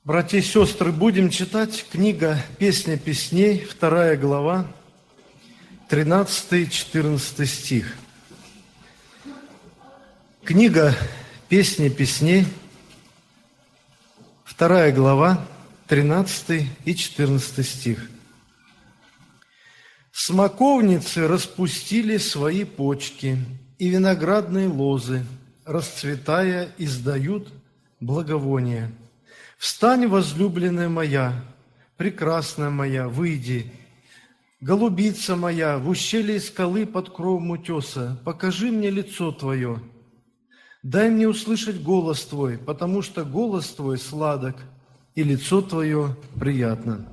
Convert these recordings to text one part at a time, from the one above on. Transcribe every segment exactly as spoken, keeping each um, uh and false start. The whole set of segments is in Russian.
Братья и сестры, будем читать книга «Песня песней», вторая глава, тринадцатый-четырнадцатый стих. Книга «Песни песней», вторая глава, тринадцатый и четырнадцатый стих. «Смоковницы распустили свои почки, и виноградные лозы, расцветая, издают благовоние. Встань, возлюбленная моя, прекрасная моя, выйди, голубица моя, в ущелье скалы под кровом утеса, покажи мне лицо Твое. Дай мне услышать голос Твой, потому что голос Твой сладок, и лицо Твое приятно».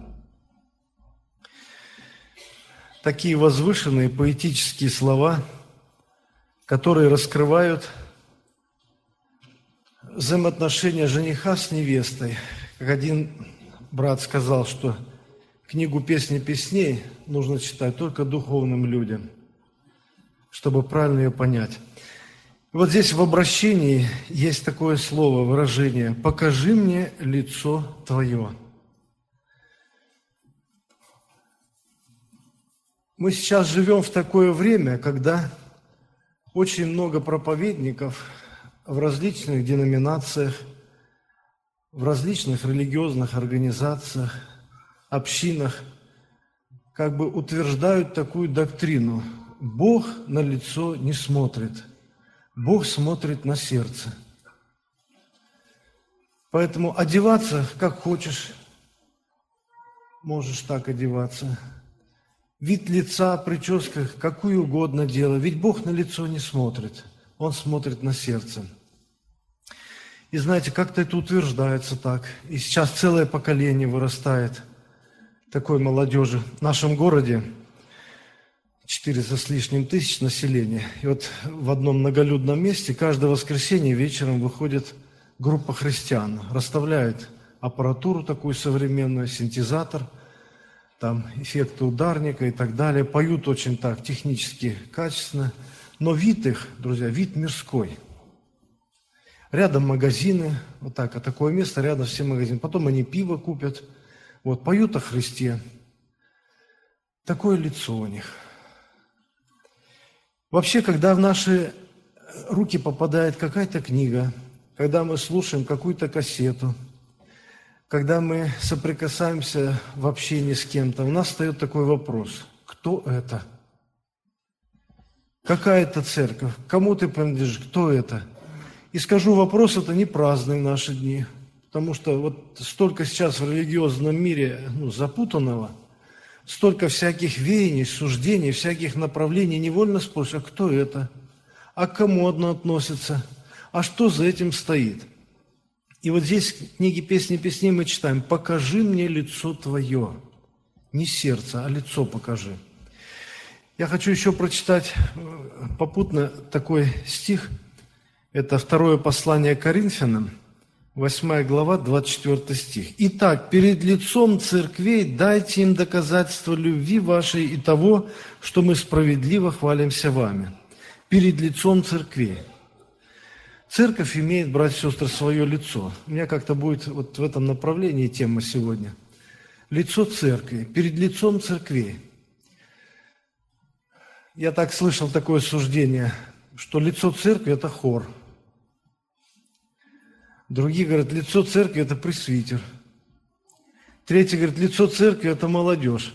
Такие возвышенные поэтические слова, которые раскрывают взаимоотношения жениха с невестой. Как один брат сказал, что книгу «Песни песней» нужно читать только духовным людям, чтобы правильно ее понять. И вот здесь в обращении есть такое слово, выражение «покажи мне лицо Твое». Мы сейчас живем в такое время, когда очень много проповедников в различных деноминациях, в различных религиозных организациях, общинах как бы утверждают такую доктрину: Бог на лицо не смотрит, Бог смотрит на сердце. Поэтому одеваться как хочешь, можешь так одеваться. Вид лица, прическа, какую угодно делай, ведь Бог на лицо не смотрит, Он смотрит на сердце. И знаете, как-то это утверждается так. И сейчас целое поколение вырастает такой молодежи. В нашем городе четыреста с лишним тысяч населения. И вот в одном многолюдном месте каждое воскресенье вечером выходит группа христиан, расставляет аппаратуру такую современную, синтезатор, там эффекты ударника и так далее. Поют очень так технически качественно. Но вид их, друзья, вид мирской. Рядом магазины, вот так, а такое место, рядом все магазины. Потом они пиво купят, вот, поют о Христе. Такое лицо у них. Вообще, когда в наши руки попадает какая-то книга, когда мы слушаем какую-то кассету, когда мы соприкасаемся в общении с кем-то, у нас встает такой вопрос: кто это? Какая это церковь? Кому ты принадлежишь? Кто это? И скажу, вопрос это не праздный в наши дни, потому что вот столько сейчас в религиозном мире ну, запутанного, столько всяких веяний, суждений, всяких направлений, невольно спросишь, а кто это? А к кому оно относится? А что за этим стоит? И вот здесь в книге «Песни песней» мы читаем: «Покажи мне лицо Твое». Не сердце, а лицо покажи. Я хочу еще прочитать попутно такой стих. Это второе послание к Коринфянам, восьмая глава, двадцать четвёртый стих. «Итак, перед лицом церквей дайте им доказательство любви вашей и того, что мы справедливо хвалимся вами». Перед лицом церквей. Церковь имеет, братья и сестры, свое лицо. У меня как-то будет вот в этом направлении тема сегодня. Лицо церкви, перед лицом церквей. Я так слышал такое суждение, что лицо церкви – это хор. Другие говорят, лицо церкви – это пресвитер. Третьи говорят, лицо церкви – это молодежь.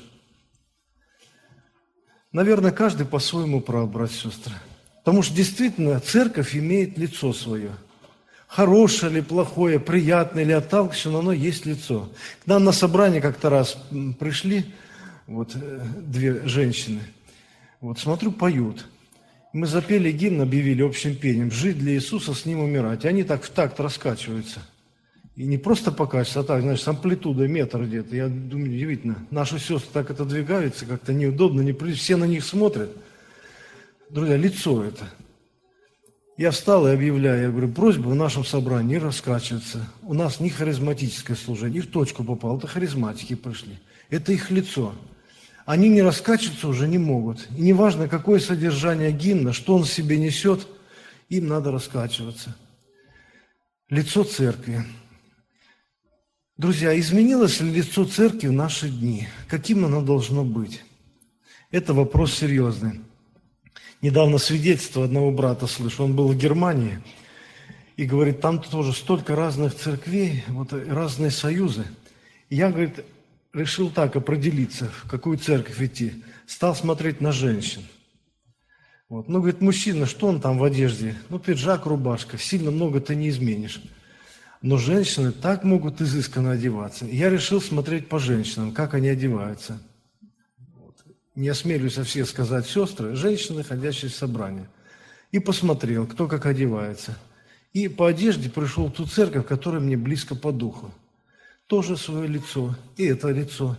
Наверное, каждый по-своему прав, братья и сестры. Потому что действительно церковь имеет лицо свое. Хорошее или плохое, приятное или отталкивающее, но оно есть лицо. К нам на собрание как-то раз пришли вот, две женщины. Вот смотрю, поют. Мы запели гимн, объявили общим пением: «Жить для Иисуса, с Ним умирать». И они так в такт раскачиваются. И не просто покачиваются, а так, знаешь, с амплитудой метр где-то. Я думаю, удивительно. Наши сестры так это двигаются, как-то неудобно, неприлично. Все на них смотрят. Друзья, лицо это. Я встал и объявляю, я говорю, просьба в нашем собрании не раскачиваться. У нас не харизматическое служение. И в точку попал. Это харизматики пришли. Это их лицо. Они не раскачиваться уже не могут. И неважно, какое содержание гимна, что он в себе несет, им надо раскачиваться. Лицо церкви. Друзья, изменилось ли лицо церкви в наши дни? Каким оно должно быть? Это вопрос серьезный. Недавно свидетельство одного брата слышу, он был в Германии, и говорит, там тоже столько разных церквей, вот разные союзы. И я, говорит, решил так определиться, в какую церковь идти. Стал смотреть на женщин. Вот. Ну, говорит, мужчина, что он там в одежде? Ну, пиджак, рубашка, сильно много ты не изменишь. Но женщины так могут изысканно одеваться. И я решил смотреть по женщинам, как они одеваются. Вот. Не осмелюсь о всех сказать сестры, женщины, ходящие в собрание. И посмотрел, кто как одевается. И по одежде пришел в ту церковь, которая мне близко по духу. Тоже свое лицо, и это лицо.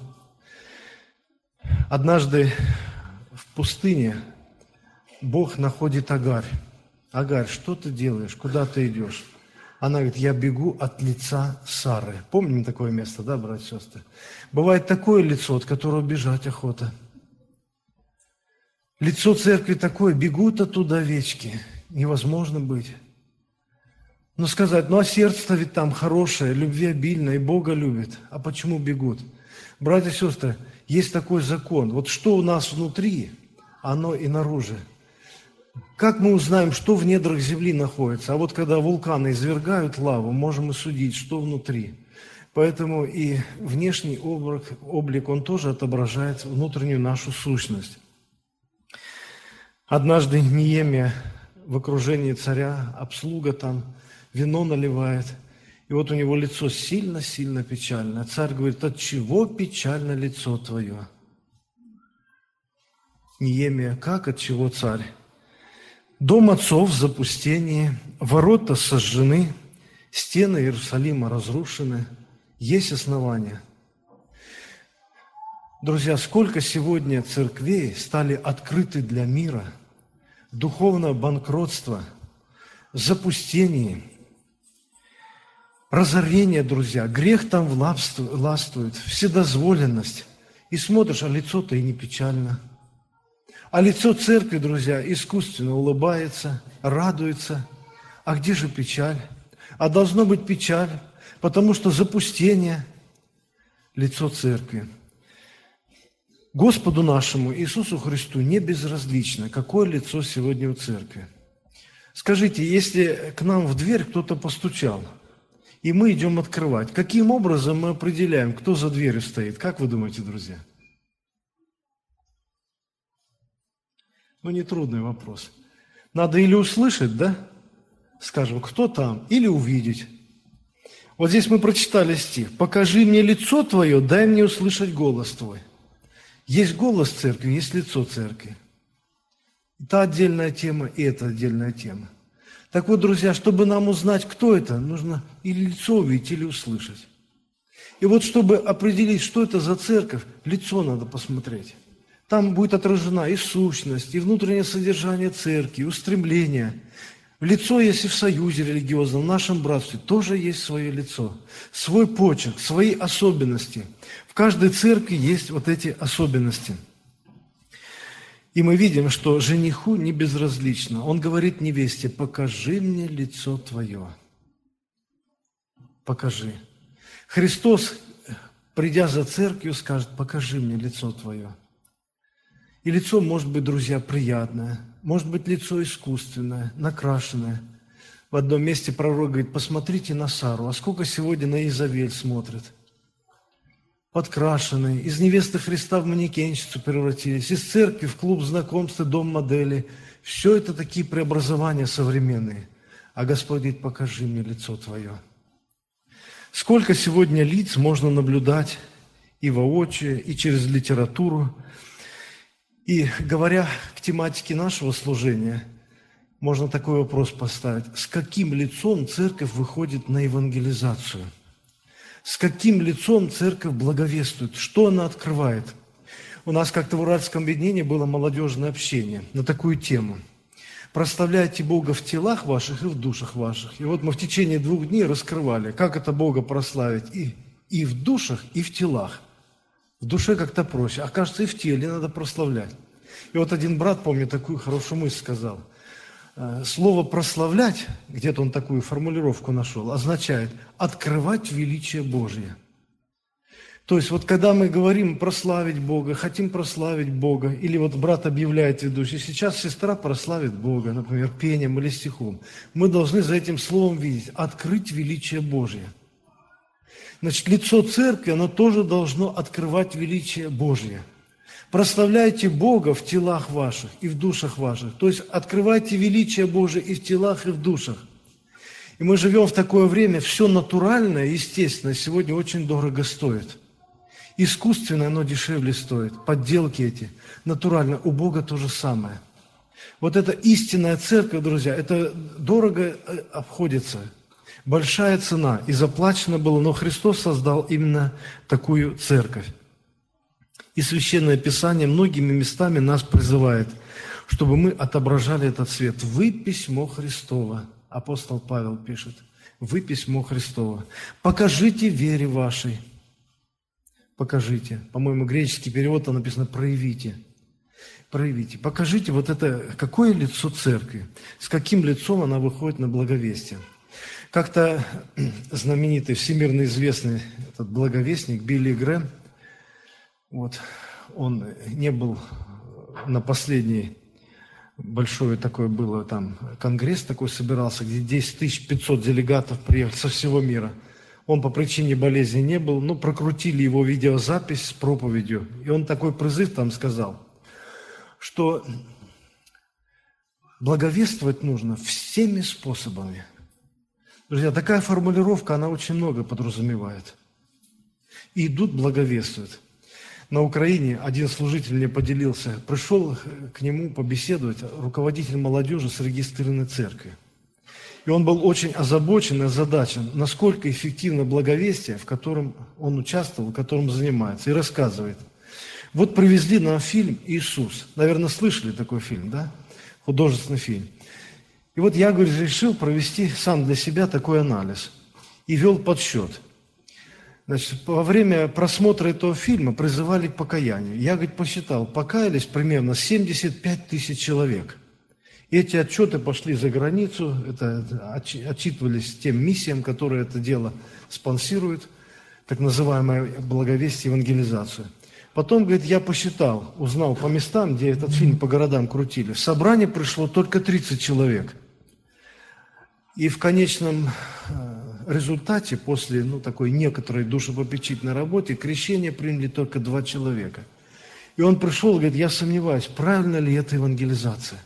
Однажды в пустыне Бог находит Агарь. Агарь, что ты делаешь? Куда ты идешь? Она говорит, я бегу от лица Сары. Помним такое место, да, братья и сестры? Бывает такое лицо, от которого бежать охота. Лицо церкви такое, бегут оттуда овечки. Невозможно быть. Но сказать, ну а сердце-то ведь там хорошее, любви обильно, и Бога любит. А почему бегут? Братья и сестры, есть такой закон. Вот что у нас внутри, оно и наружу. Как мы узнаем, что в недрах земли находится? А вот когда вулканы извергают лаву, можем и судить, что внутри. Поэтому и внешний облик, облик, он тоже отображает внутреннюю нашу сущность. Однажды Неемия в окружении царя, обслуга там, вино наливает. И вот у него лицо сильно-сильно печальное. Царь говорит, от чего печально лицо твое? Неемия, как от чего, царь? Дом отцов в запустении, ворота сожжены, стены Иерусалима разрушены, есть основания. Друзья, сколько сегодня церквей стали открыты для мира, духовное банкротство, запустение, разорение, друзья, грех там властвует, вседозволенность. И смотришь, а лицо-то и не печально. А лицо церкви, друзья, искусственно улыбается, радуется. А где же печаль? А должно быть печаль, потому что запустение – лицо церкви. Господу нашему Иисусу Христу не безразлично, какое лицо сегодня у церкви. Скажите, если к нам в дверь кто-то постучал, и мы идем открывать, каким образом мы определяем, кто за дверью стоит? Как вы думаете, друзья? Ну, нетрудный вопрос. Надо или услышать, да? Скажем, кто там, или увидеть. Вот здесь мы прочитали стих. «Покажи мне лицо твое, дай мне услышать голос твой». Есть голос церкви, есть лицо церкви. Это отдельная тема, и это отдельная тема. Так вот, друзья, чтобы нам узнать, кто это, нужно или лицо увидеть, или услышать. И вот, чтобы определить, что это за церковь, лицо надо посмотреть. Там будет отражена и сущность, и внутреннее содержание церкви, и устремления. Лицо есть и в союзе религиозном, в нашем братстве тоже есть свое лицо, свой почерк, свои особенности. В каждой церкви есть вот эти особенности. И мы видим, что жениху не безразлично. Он говорит невесте, покажи мне лицо твое. Покажи. Христос, придя за церковью, скажет, покажи мне лицо твое. И лицо может быть, друзья, приятное, может быть, лицо искусственное, накрашенное. В одном месте пророк говорит, посмотрите на Сару, а сколько сегодня на Изавель смотрят. Подкрашенные, из невесты Христа в манекенщицу превратились, из церкви в клуб знакомств и дом модели. Все это такие преобразования современные. А Господь говорит, покажи мне лицо твое. Сколько сегодня лиц можно наблюдать и воочию, и через литературу. И говоря к тематике нашего служения, можно такой вопрос поставить. С каким лицом церковь выходит на евангелизацию? С каким лицом церковь благовествует? Что она открывает? У нас как-то в Уральском объединении было молодежное общение на такую тему. Прославляйте Бога в телах ваших и в душах ваших. И вот мы в течение двух дней раскрывали, как это Бога прославить и, и в душах, и в телах. В душе как-то проще, а кажется, и в теле надо прославлять. И вот один брат, помню, такую хорошую мысль сказал. Слово «прославлять», где-то он такую формулировку нашел, означает «открывать величие Божье». То есть вот когда мы говорим прославить Бога, хотим прославить Бога, или вот брат объявляет ведущий, сейчас сестра прославит Бога, например, пением или стихом, мы должны за этим словом видеть, открыть величие Божье. Значит, лицо церкви, оно тоже должно открывать величие Божье. Прославляйте Бога в телах ваших и в душах ваших. То есть открывайте величие Божие и в телах, и в душах. И мы живем в такое время, все натуральное, естественное, сегодня очень дорого стоит. Искусственное оно дешевле стоит. Подделки эти. Натурально. У Бога то же самое. Вот эта истинная церковь, друзья, это дорого обходится. Большая цена. И заплачено было, но Христос создал именно такую церковь. И Священное Писание многими местами нас призывает, чтобы мы отображали этот свет. «Вы письмо Христово». Апостол Павел пишет. «Вы письмо Христово». Покажите вере вашей. Покажите. По-моему, греческий перевод там написано «проявите». Проявите. Покажите вот это, какое лицо церкви, с каким лицом она выходит на благовестие. Как-то знаменитый, всемирно известный этот благовестник Билли Грэм, вот, он не был на последней, большое такое было там, конгресс такой собирался, где десять тысяч пятьсот делегатов приехали со всего мира. Он по причине болезни не был, но прокрутили его видеозапись с проповедью. И он такой призыв там сказал, что благовествовать нужно всеми способами. Друзья, такая формулировка, она очень много подразумевает. И идут благовествуют. На Украине один служитель мне поделился, пришел к нему побеседовать руководитель молодежи с регистрированной церкви. И он был очень озабочен и озадачен, насколько эффективно благовестие, в котором он участвовал, в котором занимается, и рассказывает. Вот привезли нам фильм «Иисус». Наверное, слышали такой фильм, да? Художественный фильм. И вот я, говорю, решил провести сам для себя такой анализ. И вел подсчет. Значит, во время просмотра этого фильма призывали к покаянию. Я, говорит, посчитал, покаялись примерно семьдесят пять тысяч человек. И эти отчеты пошли за границу, это, отчитывались тем миссиям, которые это дело спонсируют, так называемое благовестие, евангелизацию. Потом, говорит, я посчитал, узнал по местам, где этот фильм по городам крутили. В собрание пришло только тридцать человек. И в конечном результате, после ну, такой некоторой душепопечительной работы, крещение приняли только два человека. И он пришел и говорит, я сомневаюсь, правильно ли это евангелизация.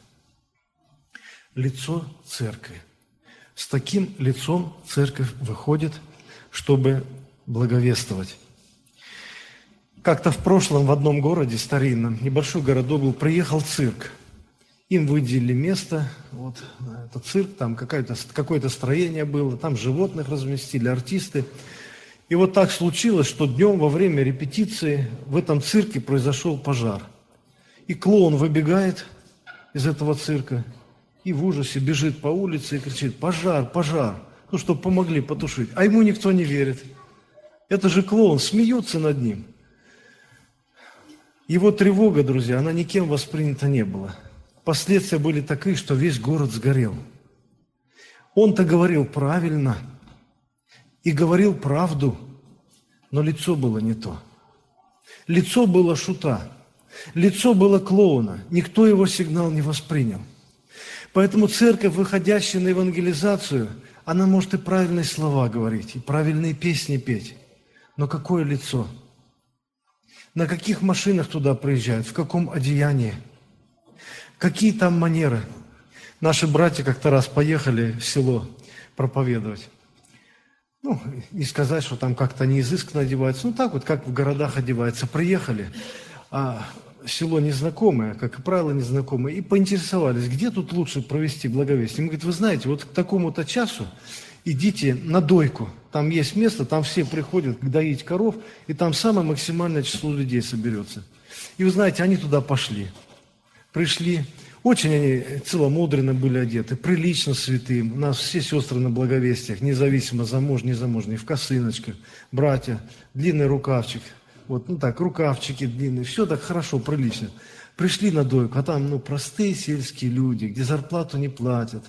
Лицо церкви. С таким лицом церковь выходит, чтобы благовествовать. Как-то в прошлом в одном городе старинном, небольшой городок был, приехал цирк. Им выделили место, вот, этот цирк, там какое-то, какое-то строение было, там животных разместили, артисты. И вот так случилось, что днем во время репетиции в этом цирке произошел пожар. И клоун выбегает из этого цирка и в ужасе бежит по улице и кричит: «Пожар, пожар!» Ну, чтобы помогли потушить. А ему никто не верит. Это же клоун, смеются над ним. Его тревога, друзья, она никем воспринята не была. Последствия были такие, что весь город сгорел. Он-то говорил правильно и говорил правду, но лицо было не то. Лицо было шута, лицо было клоуна. Никто его сигнал не воспринял. Поэтому церковь, выходящая на евангелизацию, она может и правильные слова говорить, и правильные песни петь. Но какое лицо? На каких машинах туда приезжают? В каком одеянии? Какие там манеры? Наши братья как-то раз поехали в село проповедовать. Ну, не сказать, что там как-то они изысканно одеваются. Ну, так вот, как в городах одеваются. Приехали, а село незнакомое, как и правило, незнакомое, и поинтересовались, где тут лучше провести благовестие. Им говорят, вы знаете, вот к такому-то часу идите на дойку. Там есть место, там все приходят доить коров, и там самое максимальное число людей соберется. И вы знаете, они туда пошли. Пришли, очень они целомудренно были одеты, прилично святым. У нас все сестры на благовестиях, независимо замужние, незамужние, в косыночках, братья, длинный рукавчик, вот, ну так, рукавчики длинные, все так хорошо, прилично. Пришли на дойку, а там, ну, простые сельские люди, где зарплату не платят, в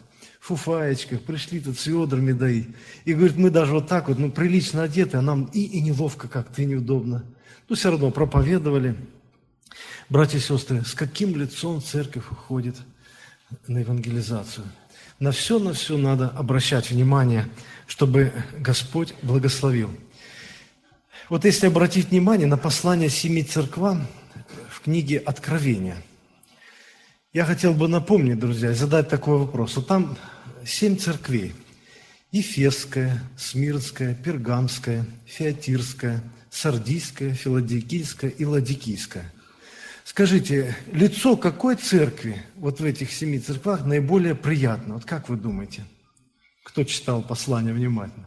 фуфаечках, пришли тут с ведрами доить. И говорит, мы даже вот так вот, ну, прилично одеты, а нам и, и неловко как-то, и неудобно. Но все равно проповедовали. Братья и сестры, с каким лицом церковь уходит на евангелизацию? На все, на все надо обращать внимание, чтобы Господь благословил. Вот если обратить внимание на послание семи церквам в книге Откровения, я хотел бы напомнить, друзья, и задать такой вопрос. Вот там семь церквей. Ефесская, Смирнская, Пергамская, Фиатирская, Сардийская, Филадельфийская и Ладикийская. Скажите, лицо какой церкви вот в этих семи церквах наиболее приятно? Вот как вы думаете? Кто читал послание внимательно?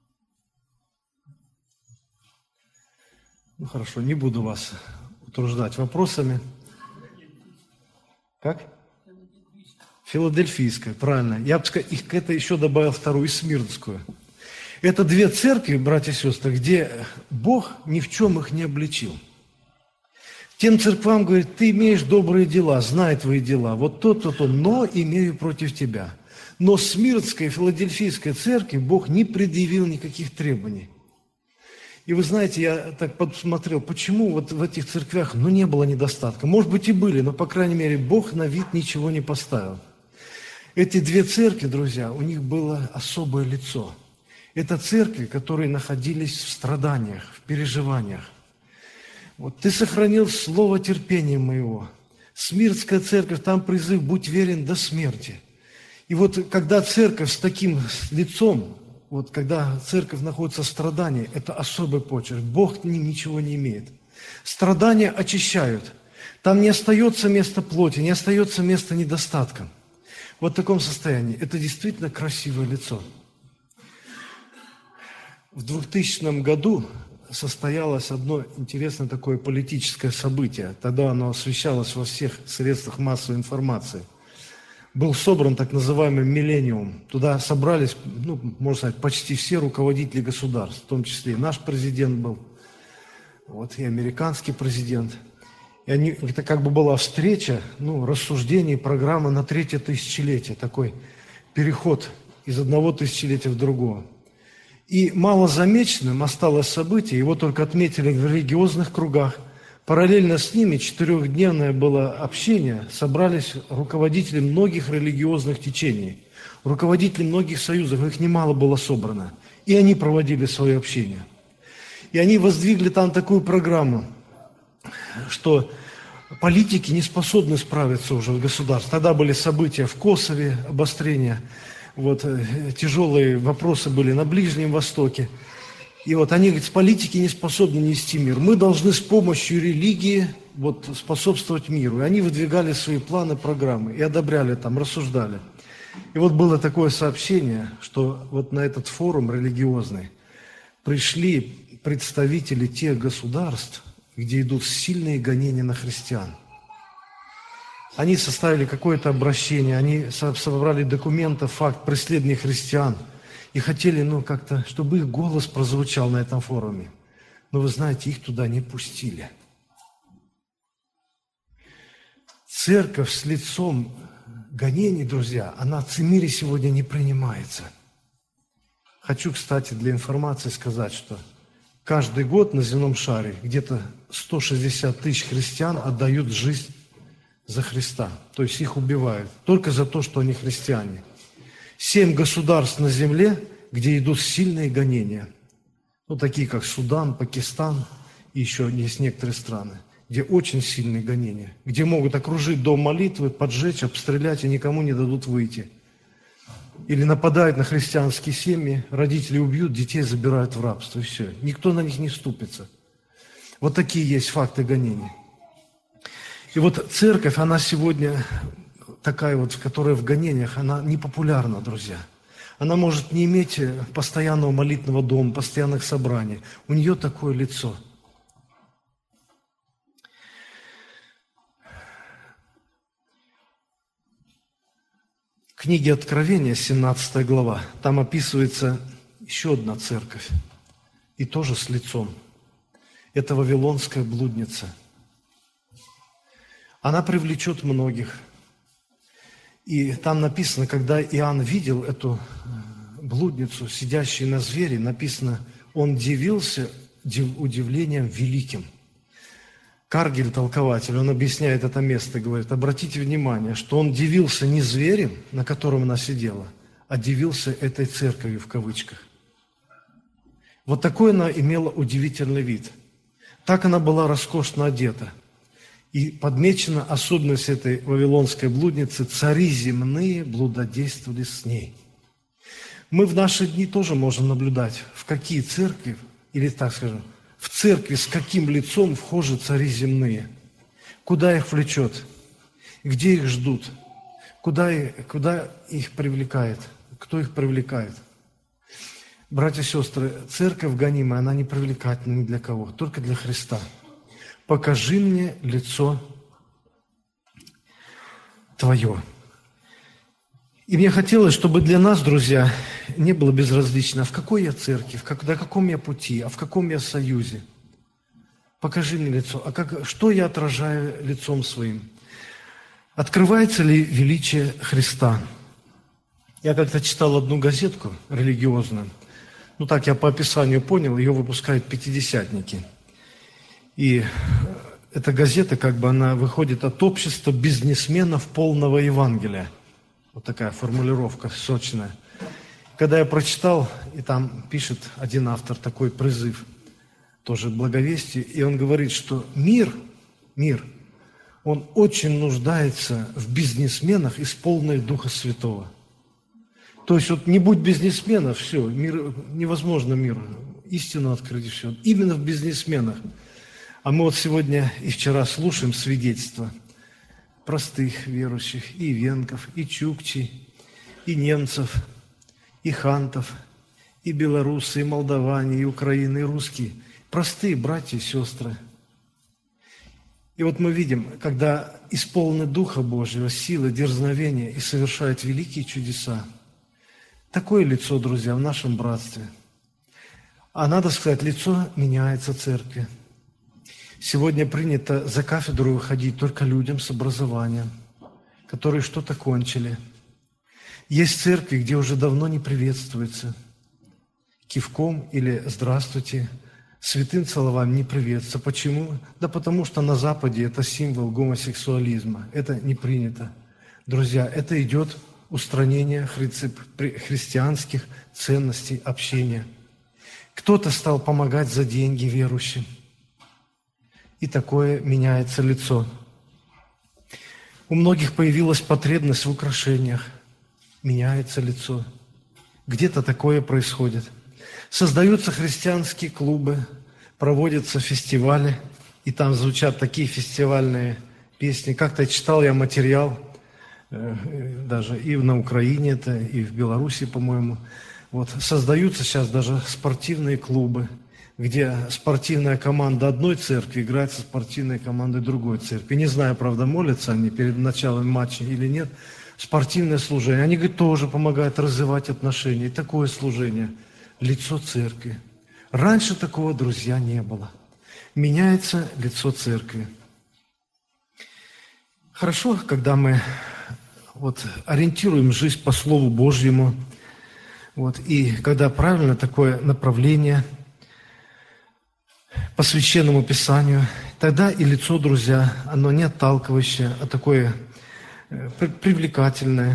Ну хорошо, не буду вас утруждать вопросами. Как? Филадельфийская, правильно. Я бы сказал, их к это еще добавил вторую, Смирнскую. Это две церкви, братья и сестры, где Бог ни в чем их не обличил. Тем церквам говорит, ты имеешь добрые дела, знай твои дела, вот то-то, то, но имею против тебя. Но Смирнской и Филадельфийской церкви Бог не предъявил никаких требований. И вы знаете, я так посмотрел, почему вот в этих церквях, ну, не было недостатка. Может быть, и были, но, по крайней мере, Бог на вид ничего не поставил. Эти две церкви, друзья, у них было особое лицо. Это церкви, которые находились в страданиях, в переживаниях. Вот ты сохранил слово терпения моего. Смирнская церковь, там призыв «Будь верен до смерти». И вот когда церковь с таким лицом, вот когда церковь находится в страдании, это особый почерк. Бог к ним ничего не имеет. Страдания очищают. Там не остается места плоти, не остается места недостаткам. Вот в таком состоянии. Это действительно красивое лицо. В двухтысячном году состоялось одно интересное такое политическое событие. Тогда оно освещалось во всех средствах массовой информации. Был собран так называемый «Миллениум». Туда собрались, ну, можно сказать, почти все руководители государств, в том числе и наш президент был, вот, и американский президент. И они, это как бы была встреча, ну, рассуждений, программа на третье тысячелетие, такой переход из одного тысячелетия в другое. И малозамеченным осталось событие, его только отметили в религиозных кругах. Параллельно с ними четырехдневное было общение, собрались руководители многих религиозных течений, руководители многих союзов, их немало было собрано. И они проводили свое общение. И они воздвигли там такую программу, что политики не способны справиться уже в государстве. Тогда были события в Косове, обострения. Вот, тяжелые вопросы были на Ближнем Востоке. И вот они говорят, политики не способны нести мир. Мы должны с помощью религии вот, способствовать миру. И они выдвигали свои планы, программы и одобряли там, рассуждали. И вот было такое сообщение, что вот на этот форум религиозный пришли представители тех государств, где идут сильные гонения на христиан. Они составили какое-то обращение, они собрали документы, факт преследования христиан и хотели, ну, как-то, чтобы их голос прозвучал на этом форуме. Но вы знаете, их туда не пустили. Церковь с лицом гонений, друзья, она в мире сегодня не принимается. Хочу, кстати, для информации сказать, что каждый год на земном шаре где-то сто шестьдесят тысяч христиан отдают жизнь за Христа, то есть их убивают, только за то, что они христиане. Семь государств на земле, где идут сильные гонения, ну, такие как Судан, Пакистан и еще есть некоторые страны, где очень сильные гонения, где могут окружить дом молитвы, поджечь, обстрелять и никому не дадут выйти. Или нападают на христианские семьи, родители убьют, детей забирают в рабство, и все. Никто на них не вступится. Вот такие есть факты гонений. И вот церковь, она сегодня такая вот, которая в гонениях, она не популярна, друзья. Она может не иметь постоянного молитвенного дома, постоянных собраний. У нее такое лицо. В книге Откровения, семнадцатая глава, там описывается еще одна церковь, и тоже с лицом. Это вавилонская блудница. Она привлечет многих. И там написано, когда Иоанн видел эту блудницу, сидящую на звере, написано, он дивился удивлением великим. Каргель, толкователь, он объясняет это место, говорит, обратите внимание, что он дивился не зверем, на котором она сидела, а дивился этой церковью в кавычках. Вот такой она имела удивительный вид. Так она была роскошно одета. И подмечена особенность этой вавилонской блудницы: цари земные блудодействовали с ней. Мы в наши дни тоже можем наблюдать, в какие церкви, или так скажем, в церкви с каким лицом вхожи цари земные, куда их влечет, где их ждут, куда, куда их привлекает, кто их привлекает. Братья и сестры, церковь гонимая, она не привлекательна ни для кого, только для Христа. Покажи мне лицо Твое. И мне хотелось, чтобы для нас, друзья, не было безразлично, а в какой я церкви, в как, на каком я пути, а в каком я союзе. Покажи мне лицо. А как, что я отражаю лицом своим? Открывается ли величие Христа? Я как-то читал одну газетку религиозную. Ну так я по описанию понял, ее выпускают пятидесятники. И эта газета, как бы она выходит от общества бизнесменов полного Евангелия. Вот такая формулировка сочная. Когда я прочитал, и там пишет один автор такой призыв, тоже благовестие, и он говорит, что мир, мир, он очень нуждается в бизнесменах, исполненных Духа Святого. То есть вот не будь бизнесменов, все, мир, невозможно мир, истину открыть, все. Именно в бизнесменах. А мы вот сегодня и вчера слушаем свидетельства простых верующих, и венков, и чукчей, и немцев, и хантов, и белорусы, и молдаване, и украины, и русские. Простые братья и сестры. И вот мы видим, когда исполнены Духа Божьего, силы, дерзновения и совершают великие чудеса. Такое лицо, друзья, в нашем братстве. А надо сказать, лицо меняется церкви. Сегодня принято за кафедру выходить только людям с образованием, которые что-то кончили. Есть церкви, где уже давно не приветствуется кивком или «здравствуйте», святым целованием не приветствуется. Почему? Да потому что на Западе это символ гомосексуализма. Это не принято. Друзья, это идет устранение хри- христианских ценностей общения. Кто-то стал помогать за деньги верующим. И такое меняется лицо. У многих появилась потребность в украшениях. Меняется лицо. Где-то такое происходит. Создаются христианские клубы, проводятся фестивали, и там звучат такие фестивальные песни. Как-то читал я материал, э, даже и на Украине это, и в Беларуси, по-моему. Вот. Создаются сейчас даже спортивные клубы, где спортивная команда одной церкви играет со спортивной командой другой церкви. Не знаю, правда, молятся они перед началом матча или нет. Спортивное служение. Они, говорят, тоже помогают развивать отношения. И такое служение. Лицо церкви. Раньше такого, друзья, не было. Меняется лицо церкви. Хорошо, когда мы вот, ориентируем жизнь по Слову Божьему, вот, и когда правильно такое направление по Священному Писанию, тогда и лицо, друзья, оно не отталкивающее, а такое привлекательное,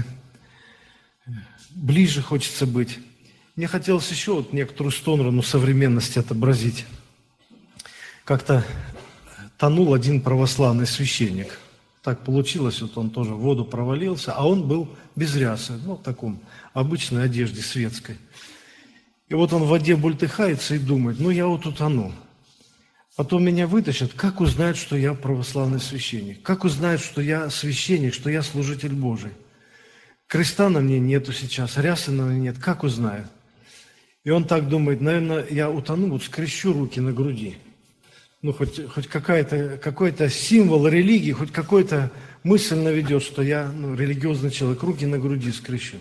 ближе хочется быть. Мне хотелось еще вот некоторую сторону современности отобразить. Как-то тонул один православный священник. Так получилось, вот он тоже в воду провалился, а он был без рясы, ну, в таком обычной одежде светской. И вот он в воде бултыхается и думает, ну, я вот утону. Потом меня вытащат, как узнают, что я православный священник? Как узнают, что я священник, что я служитель Божий? Креста на мне нету сейчас, рясы на мне нет, как узнают? И он так думает, наверное, я утону, вот скрещу руки на груди. Ну, хоть, хоть какая-то, какой-то символ религии, хоть какой-то мысль наведет, что я ну, религиозный человек, руки на груди скрещу.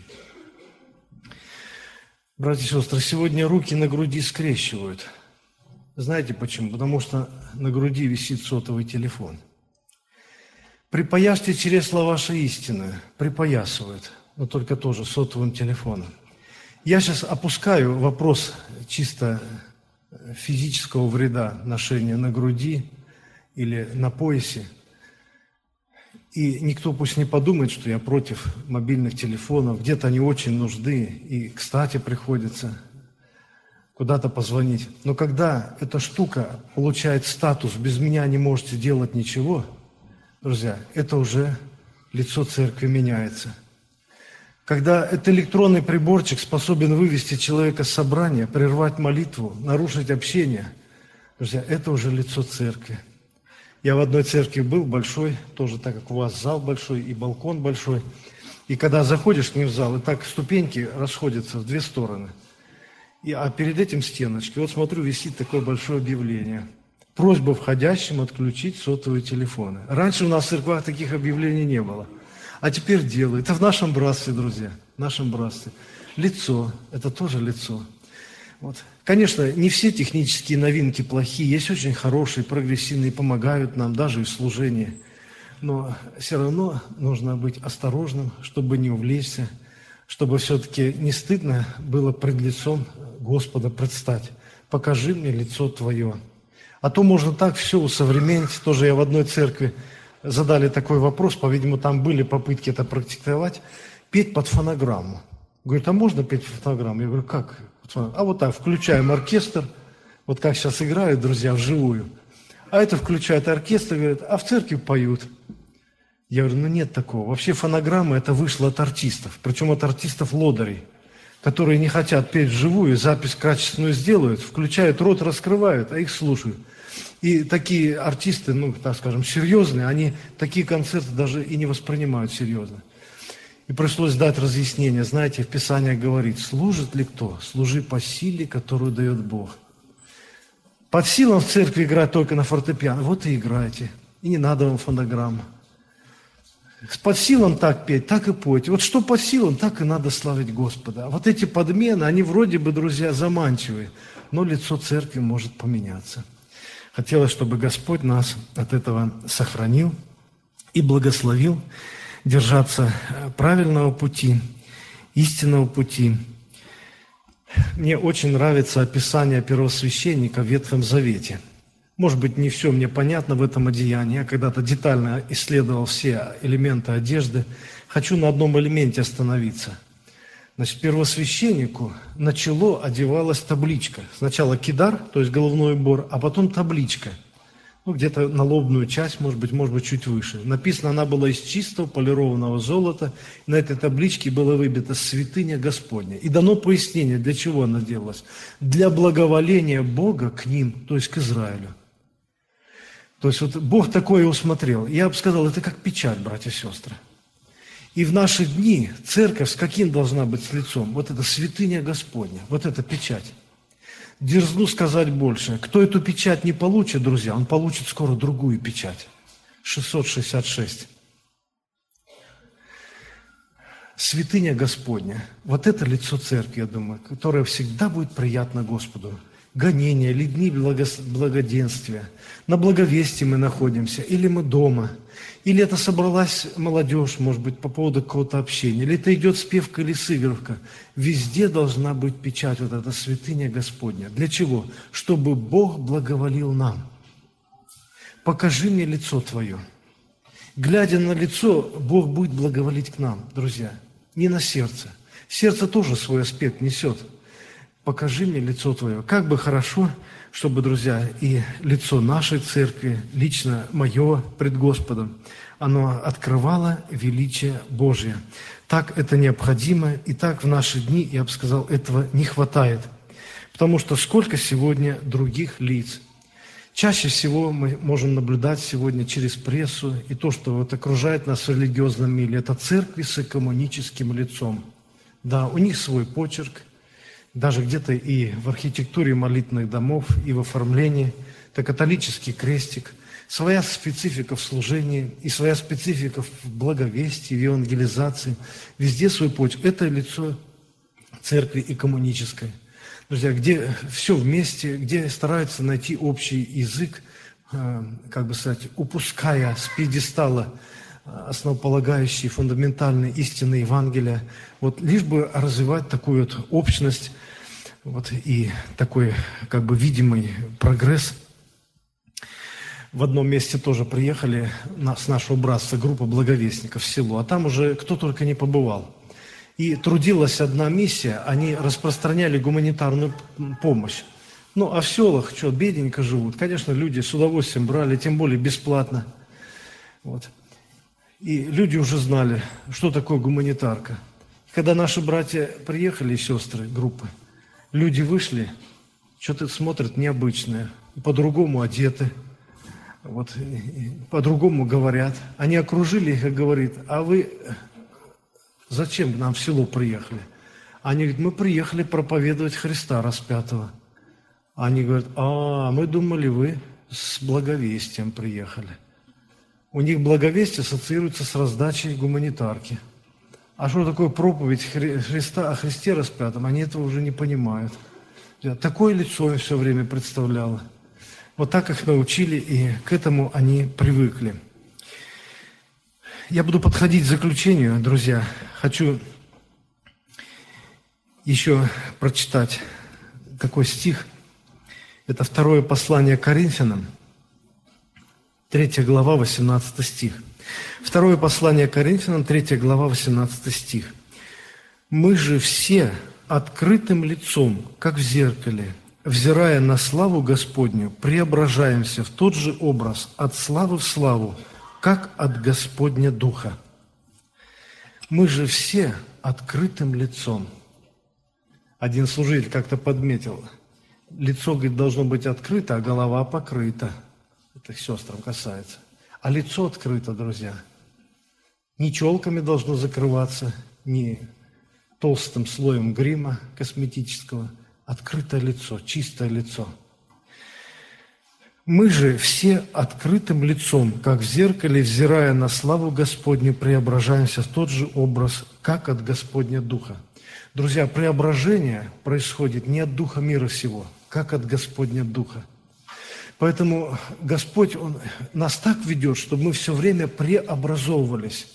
Братья и сестры, сегодня руки на груди скрещивают. Знаете почему? Потому что на груди висит сотовый телефон. Припояжьте чресла ваши истины. Припоясывают, но только тоже сотовым телефоном. Я сейчас опускаю вопрос чисто физического вреда ношения на груди или на поясе. И никто пусть не подумает, что я против мобильных телефонов. Где-то они очень нужны, и, кстати, приходится куда-то позвонить. Но когда эта штука получает статус «без меня не можете делать ничего», друзья, это уже лицо церкви меняется. Когда этот электронный приборчик способен вывести человека с собрания, прервать молитву, нарушить общение, друзья, это уже лицо церкви. Я в одной церкви был, большой, тоже так, как у вас зал большой и балкон большой. И когда заходишь к ним в зал, и так ступеньки расходятся в две стороны. И, а перед этим стеночки, вот смотрю, висит такое большое объявление. Просьба входящим отключить сотовые телефоны. Раньше у нас в церквах таких объявлений не было. А теперь делают. Это в нашем братстве, друзья, в нашем братстве. Лицо, это тоже лицо. Вот. Конечно, не все технические новинки плохие, есть очень хорошие, прогрессивные, помогают нам даже и в служении. Но все равно нужно быть осторожным, чтобы не увлечься, чтобы все-таки не стыдно было пред лицом Господа предстать. Покажи мне лицо Твое. А то можно так все усовременить. Тоже я в одной церкви задали такой вопрос, по-видимому, там были попытки это практиковать, петь под фонограмму. Говорит, а можно петь под фонограмму? Я говорю, как? А вот так, включаем оркестр, вот как сейчас играют, друзья, вживую. А это включает оркестр, говорит, а в церкви поют. Я говорю, ну нет такого. Вообще фонограмма это вышло от артистов, причем от артистов-лодырей, которые не хотят петь вживую, запись качественную сделают, включают рот, раскрывают, а их слушают. И такие артисты, ну, так скажем, серьезные, они такие концерты даже и не воспринимают серьезно. И пришлось дать разъяснение. Знаете, в Писании говорит, служит ли кто? Служи по силе, которую дает Бог. Под силам в церкви играть только на фортепиано. Вот и играйте. И не надо вам фонограмма. Под силам так петь, так и пойте. Вот что под силам, так и надо славить Господа. А вот эти подмены, они вроде бы, друзья, заманчивые, но лицо церкви может поменяться. Хотелось, чтобы Господь нас от этого сохранил и благословил держаться правильного пути, истинного пути. Мне очень нравится описание первосвященника в Ветхом Завете. Может быть, не все мне понятно в этом одеянии. Я когда-то детально исследовал все элементы одежды. Хочу на одном элементе остановиться. Значит, первосвященнику на чело одевалась табличка. Сначала кидар, то есть головной убор, а потом табличка. Ну, где-то на лобную часть, может быть, может быть, чуть выше. Написано, она была из чистого полированного золота. На этой табличке было выбито «Святыня Господня». И дано пояснение, для чего она делалась. Для благоволения Бога к ним, то есть к Израилю. То есть вот Бог такое усмотрел. Я бы сказал, это как печать, братья и сестры. И в наши дни церковь с каким должна быть с лицом? Вот это святыня Господня, вот эта печать. Дерзну сказать больше. Кто эту печать не получит, друзья, он получит скоро другую печать. шестьсот шестьдесят шесть. Святыня Господня. Вот это лицо церкви, я думаю, которое всегда будет приятно Господу. Гонения, или дни благоденствия. На благовестии мы находимся, или мы дома, или это собралась молодежь, может быть, по поводу какого-то общения, или это идет спевка или сыгровка. Везде должна быть печать, вот эта святыня Господня. Для чего? Чтобы Бог благоволил нам. Покажи мне лицо Твое. Глядя на лицо, Бог будет благоволить к нам, друзья, не на сердце. Сердце тоже свой аспект несет. Покажи мне лицо Твое. Как бы хорошо, чтобы, друзья, и лицо нашей церкви, лично мое пред Господом, оно открывало величие Божие. Так это необходимо, и так в наши дни, я бы сказал, этого не хватает. Потому что сколько сегодня других лиц. Чаще всего мы можем наблюдать сегодня через прессу, и то, что вот окружает нас в религиозном мире, это церкви с экоммуническим лицом. Да, у них свой почерк, даже где-то и в архитектуре молитвенных домов, и в оформлении. Это католический крестик, своя специфика в служении, и своя специфика в благовестии, в евангелизации. Везде свой почерк. Это лицо церкви экоммунической. Друзья, где все вместе, где стараются найти общий язык, как бы сказать, упуская с пьедестала основополагающие, фундаментальные истины Евангелия, вот лишь бы развивать такую вот общность, вот, и такой как бы видимый прогресс. В одном месте тоже приехали на, с нашего братства группа благовестников в село, а там уже кто только не побывал. И трудилась одна миссия, они распространяли гуманитарную помощь. Ну, а в селах, что, бедненько живут. Конечно, люди с удовольствием брали, тем более бесплатно. Вот. И люди уже знали, что такое гуманитарка. Когда наши братья приехали, сестры, группы, люди вышли, что-то смотрят необычное, по-другому одеты, вот, по-другому говорят. Они окружили их и говорят: а вы зачем к нам в село приехали? Они говорят: мы приехали проповедовать Христа распятого. Они говорят: а, мы думали, вы с благовестием приехали. У них благовестие ассоциируется с раздачей гуманитарки. А что такое проповедь Христа о Христе распятом, они этого уже не понимают. Такое лицо им все время представляло. Вот так их научили, и к этому они привыкли. Я буду подходить к заключению, друзья. Хочу еще прочитать такой стих. Это второе послание Коринфянам, третья глава, восемнадцатый стих. Второе послание Коринфянам, третья глава, восемнадцатый стих. «Мы же все открытым лицом, как в зеркале, взирая на славу Господню, преображаемся в тот же образ от славы в славу, как от Господня Духа». Мы же все открытым лицом. Один служитель как-то подметил: лицо, говорит, должно быть открыто, а голова покрыта. Это к сестрам касается. А лицо открыто, друзья. Не челками должно закрываться, не толстым слоем грима косметического. Открытое лицо, чистое лицо. Мы же все открытым лицом, как в зеркале, взирая на славу Господню, преображаемся в тот же образ, как от Господня Духа. Друзья, преображение происходит не от Духа мира сего, как от Господня Духа. Поэтому Господь, Он нас так ведет, чтобы мы все время преобразовывались.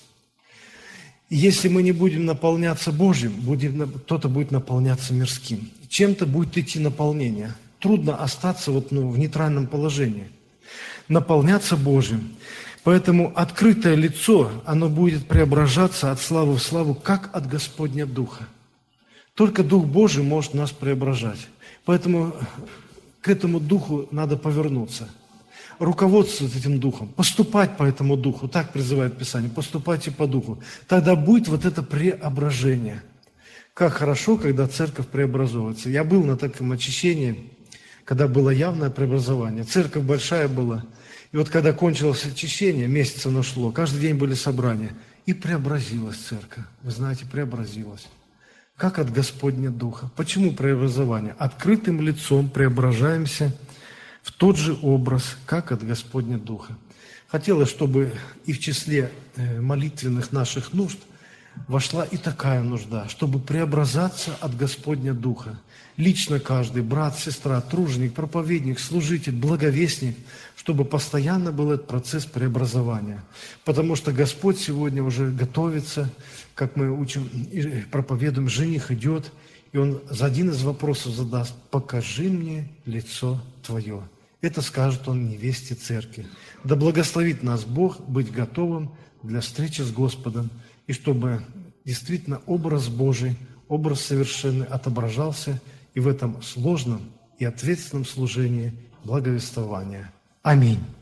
И если мы не будем наполняться Божьим, будем, кто-то будет наполняться мирским. Чем-то будет идти наполнение. Трудно остаться вот, ну, в нейтральном положении. Наполняться Божьим. Поэтому открытое лицо, оно будет преображаться от славы в славу, как от Господня Духа. Только Дух Божий может нас преображать. Поэтому к этому Духу надо повернуться. Руководствоваться этим Духом, поступать по этому Духу. Так призывает Писание: поступайте по Духу. Тогда будет вот это преображение. Как хорошо, когда церковь преобразовывается. Я был на таком очищении, когда было явное преобразование. Церковь большая была. И вот когда кончилось очищение, месяц оно шло, каждый день были собрания. И преобразилась церковь. Вы знаете, преобразилась. Как от Господня Духа. Почему преобразование? Открытым лицом преображаемся в тот же образ, как от Господня Духа. Хотелось, чтобы и в числе молитвенных наших нужд вошла и такая нужда, чтобы преобразаться от Господня Духа. Лично каждый, брат, сестра, труженик, проповедник, служитель, благовестник, чтобы постоянно был этот процесс преобразования. Потому что Господь сегодня уже готовится, как мы учим и проповедуем, жених идет, и он за один из вопросов задаст: «Покажи мне лицо Твое». Это скажет он невесте церкви. Да благословит нас Бог быть готовым для встречи с Господом, и чтобы действительно образ Божий, образ совершенный отображался и в этом сложном и ответственном служении благовествования. Аминь.